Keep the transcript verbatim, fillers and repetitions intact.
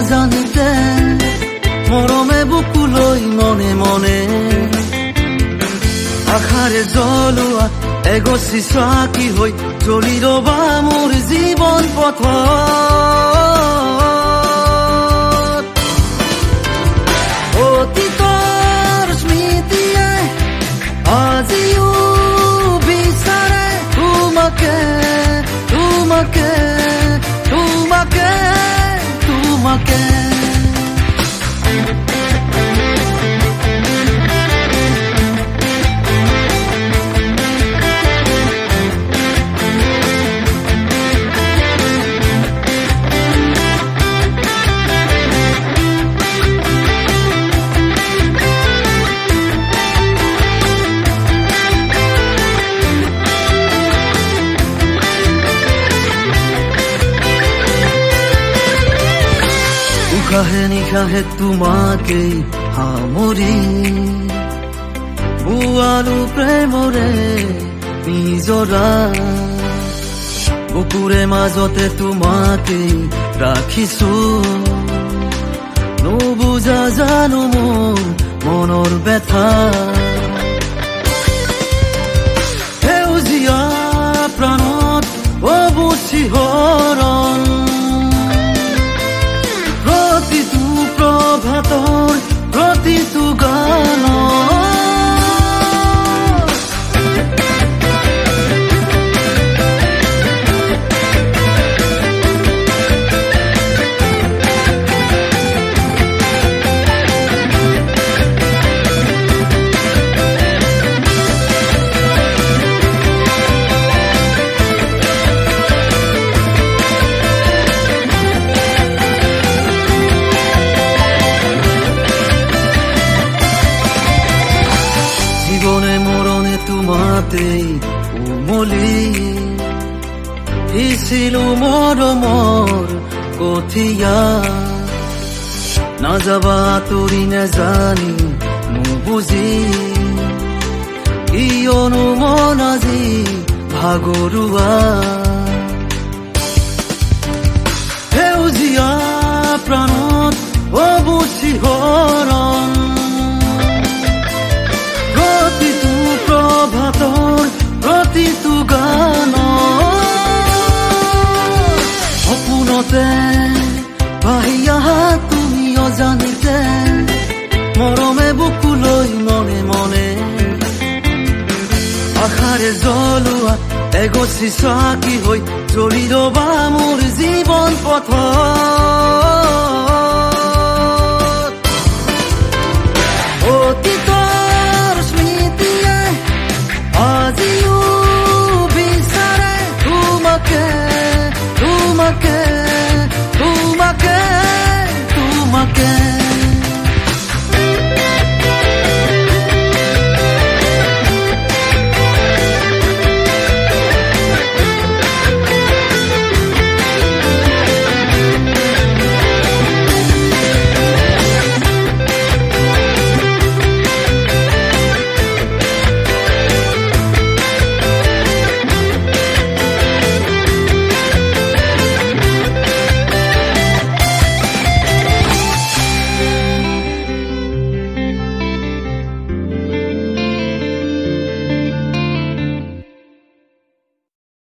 অজানিতে মৰমে বুকুলৈ মনে মনে আশাৰে জ্বলোৱা এগছি চাকি হৈ জ্বলি ৰবা মোৰ জীৱন পথত অতীতৰ স্মৃতিয়ে আজিও বিচাৰে তোমাকে তোমাকে তোমাকে তোমাকে উশাহে নিশাহে তোমাকে সামৰি বুৱালো প্ৰেমৰে নিজৰা বুকুৰে মাজতে তোমাকে ৰাখিছো নুবুজা জানো মোৰ মনৰ ব্যথা সেউজীয়া প্ৰাণত অবুচি হৰণ প্ৰতিটো প্ৰভাতৰ প্ৰতিটো গান জীবনে মরণে তোমাতে উমলি দিছিলো মৰমৰ কঠিয়া নাযাবা তৰি নেজানি নুবুজি কিয়নো মন আজি ভাগৰুৱা সেউজীয়া প্ৰাণত অবুচি হৰণ প্ৰতিটো প্ৰভাতৰ প্ৰতিটো গান সপোনতে ভাহি আহা তুমি অজানিতে মৰমে বুকুলৈ মনে মনে আশাৰে জ্বলোৱা এগছি চাকি হৈ জ্বলি ৰবা মোৰ জীৱন পথত